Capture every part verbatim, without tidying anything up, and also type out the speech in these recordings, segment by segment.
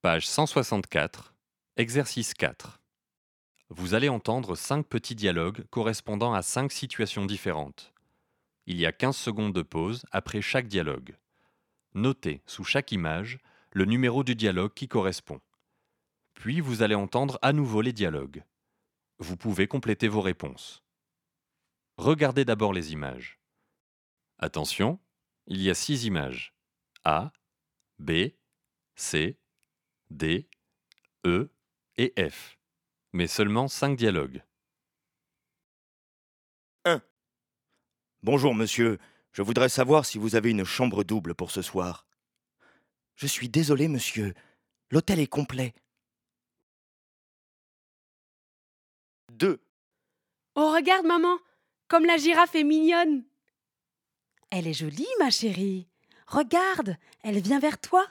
Page cent soixante-quatre, exercice quatre. Vous allez entendre cinq petits dialogues correspondant à cinq situations différentes. Il y a quinze secondes de pause après chaque dialogue. Notez sous chaque image le numéro du dialogue qui correspond. Puis vous allez entendre à nouveau les dialogues. Vous pouvez compléter vos réponses. Regardez d'abord les images. Attention, il y a six images. A, B, C, D, E et F. Mais seulement cinq dialogues. un. Bonjour monsieur, je voudrais savoir si vous avez une chambre double pour ce soir. Je suis désolé monsieur, l'hôtel est complet. deux. Oh, regarde, maman, comme la girafe est mignonne. Elle est jolie, ma chérie. Regarde, elle vient vers toi.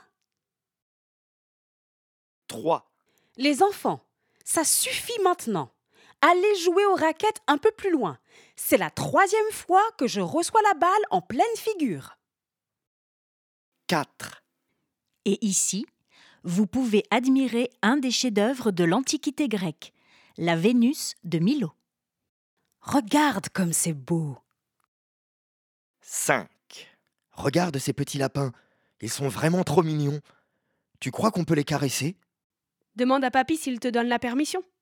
trois. Les enfants, ça suffit maintenant. Allez jouer aux raquettes un peu plus loin. C'est la troisième fois que je reçois la balle en pleine figure. quatre. Et ici, vous pouvez admirer un des chefs-d'œuvre de l'Antiquité grecque, la Vénus de Milo. Regarde comme c'est beau. cinq. Regarde ces petits lapins, ils sont vraiment trop mignons. Tu crois qu'on peut les caresser ? Demande à papy s'il te donne la permission.